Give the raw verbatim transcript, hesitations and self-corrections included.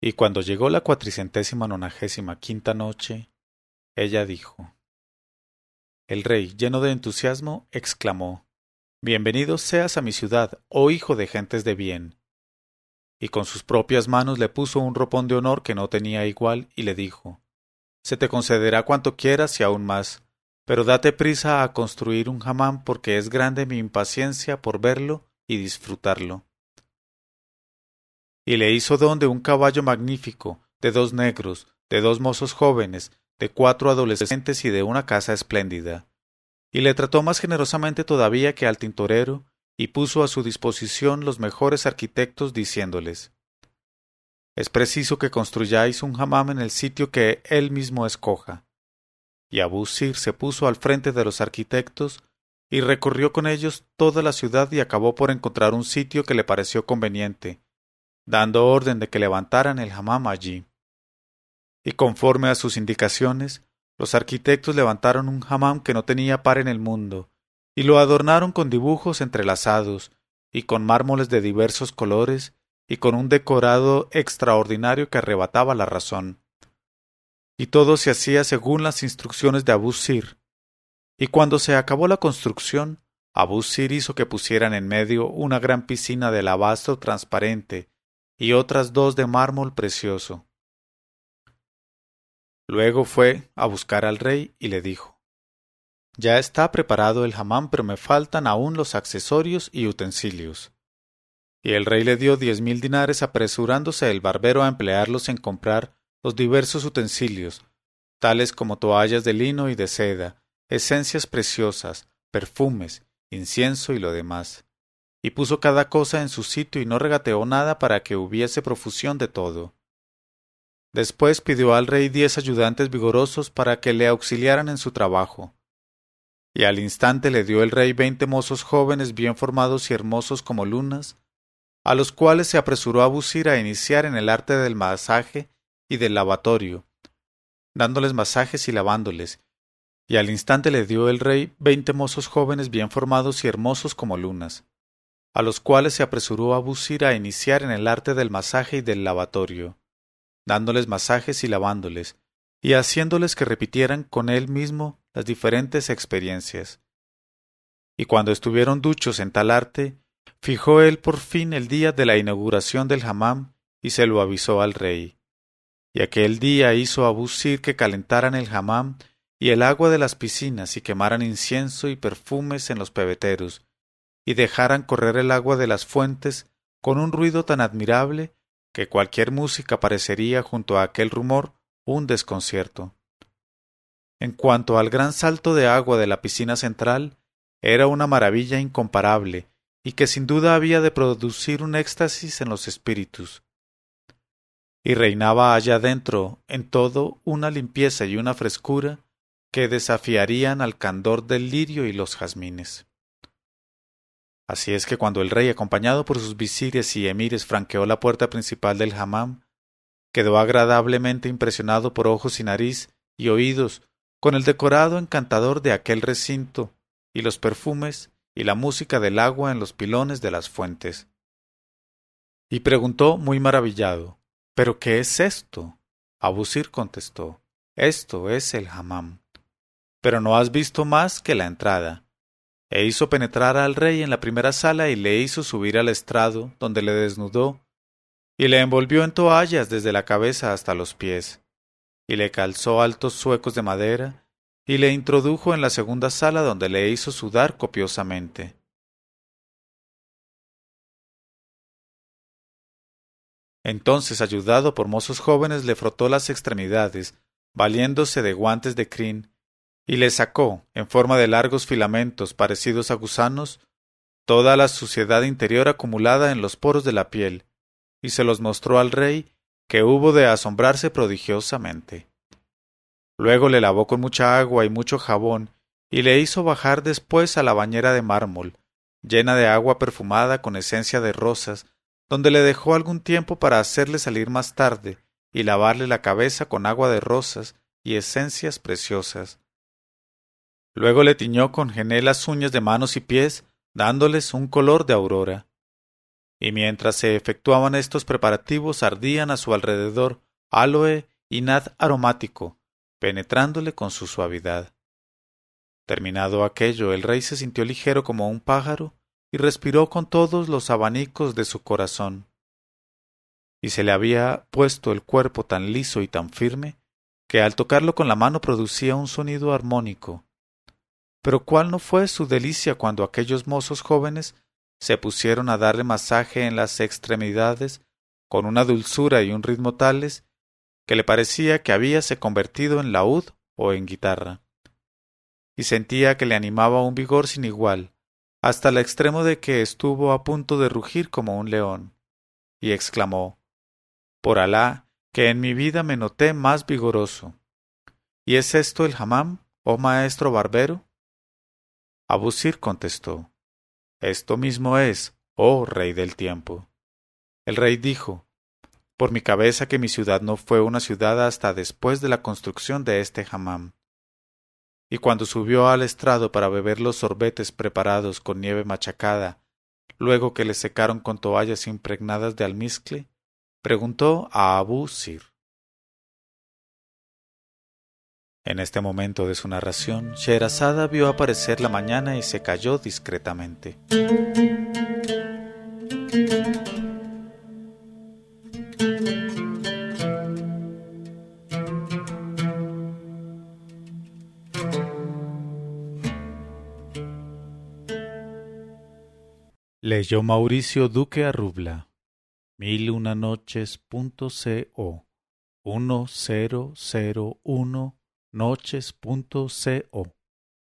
Y cuando llegó la cuatricentésima nonagésima quinta noche, ella dijo: El rey, lleno de entusiasmo, exclamó: Bienvenido seas a mi ciudad, oh hijo de gentes de bien. Y con sus propias manos le puso un ropón de honor que no tenía igual, y le dijo: Se te concederá cuanto quieras y aún más, pero date prisa a construir un hamam, porque es grande mi impaciencia por verlo y disfrutarlo. Y le hizo don de un caballo magnífico, de dos negros, de dos mozos jóvenes, de cuatro adolescentes y de una casa espléndida. Y le trató más generosamente todavía que al tintorero, y puso a su disposición los mejores arquitectos, diciéndoles: Es preciso que construyáis un hamam en el sitio que él mismo escoja. Y Abú Sir se puso al frente de los arquitectos, y recorrió con ellos toda la ciudad y acabó por encontrar un sitio que le pareció conveniente, dando orden de que levantaran el hamam allí. Y conforme a sus indicaciones, los arquitectos levantaron un hamam que no tenía par en el mundo, y lo adornaron con dibujos entrelazados, y con mármoles de diversos colores, y con un decorado extraordinario que arrebataba la razón. Y todo se hacía según las instrucciones de Abú Sir. Y cuando se acabó la construcción, Abú Sir hizo que pusieran en medio una gran piscina de alabastro transparente y otras dos de mármol precioso. Luego fue a buscar al rey y le dijo: Ya está preparado el hamam, pero me faltan aún los accesorios y utensilios. Y el rey le dio diez mil dinares, apresurándose el barbero a emplearlos en comprar los diversos utensilios, tales como toallas de lino y de seda, esencias preciosas, perfumes, incienso y lo demás. Y puso cada cosa en su sitio y no regateó nada para que hubiese profusión de todo. Después pidió al rey diez ayudantes vigorosos para que le auxiliaran en su trabajo. Y al instante le dio el rey veinte mozos jóvenes bien formados y hermosos como lunas, a los cuales se apresuró a Abú Sir a iniciar en el arte del masaje y del lavatorio, dándoles masajes y lavándoles, y al instante le dio el rey veinte mozos jóvenes bien formados y hermosos como lunas, a los cuales se apresuró a Abú Sir a iniciar en el arte del masaje y del lavatorio, dándoles masajes y lavándoles, y haciéndoles que repitieran con él mismo las diferentes experiencias. Y cuando estuvieron duchos en tal arte, fijó él por fin el día de la inauguración del hamam y se lo avisó al rey. Y aquel día hizo Abú Sir que calentaran el hamam y el agua de las piscinas y quemaran incienso y perfumes en los pebeteros, y dejaran correr el agua de las fuentes con un ruido tan admirable que cualquier música parecería junto a aquel rumor un desconcierto. En cuanto al gran salto de agua de la piscina central, era una maravilla incomparable y que sin duda había de producir un éxtasis en los espíritus. Y reinaba allá dentro, en todo, una limpieza y una frescura que desafiarían al candor del lirio y los jazmines. Así es que cuando el rey, acompañado por sus visires y emires, franqueó la puerta principal del hamam, quedó agradablemente impresionado por ojos y nariz y oídos con el decorado encantador de aquel recinto y los perfumes y la música del agua en los pilones de las fuentes. Y preguntó muy maravillado: ¿Pero qué es esto? Abú Sir contestó: Esto es el hamam. Pero no has visto más que la entrada. E hizo penetrar al rey en la primera sala y le hizo subir al estrado, donde le desnudó, y le envolvió en toallas desde la cabeza hasta los pies, y le calzó altos zuecos de madera, y le introdujo en la segunda sala, donde le hizo sudar copiosamente. Entonces, ayudado por mozos jóvenes, le frotó las extremidades, valiéndose de guantes de crin, y le sacó, en forma de largos filamentos parecidos a gusanos, toda la suciedad interior acumulada en los poros de la piel, y se los mostró al rey, que hubo de asombrarse prodigiosamente. Luego le lavó con mucha agua y mucho jabón, y le hizo bajar después a la bañera de mármol, llena de agua perfumada con esencia de rosas, donde le dejó algún tiempo para hacerle salir más tarde, y lavarle la cabeza con agua de rosas y esencias preciosas. Luego le tiñó con gené las uñas de manos y pies, dándoles un color de aurora. y mientras se efectuaban estos preparativos ardían a su alrededor áloe y nard aromático, penetrándole con su suavidad. Terminado aquello, el rey se sintió ligero como un pájaro y respiró con todos los abanicos de su corazón. Y se le había puesto el cuerpo tan liso y tan firme que al tocarlo con la mano producía un sonido armónico. Pero cuál no fue su delicia cuando aquellos mozos jóvenes se pusieron a darle masaje en las extremidades con una dulzura y un ritmo tales que le parecía que habíase convertido en laúd o en guitarra, y sentía que le animaba un vigor sin igual, hasta el extremo de que estuvo a punto de rugir como un león, y exclamó: «Por Alá, que en mi vida me noté más vigoroso. ¿Y es esto el hammam, oh maestro barbero?». Abusir contestó: «Esto mismo es, oh rey del tiempo». El rey dijo: «Por mi cabeza que mi ciudad no fue una ciudad hasta después de la construcción de este hammam». Y cuando subió al estrado para beber los sorbetes preparados con nieve machacada, luego que le secaron con toallas impregnadas de almizcle, preguntó a Abú Sir. En este momento de su narración, Scheherazada vio aparecer la mañana y se calló discretamente. Leyó Mauricio Duque Arrubla. Mil una noches punto co. uno cero cero uno noches punto co.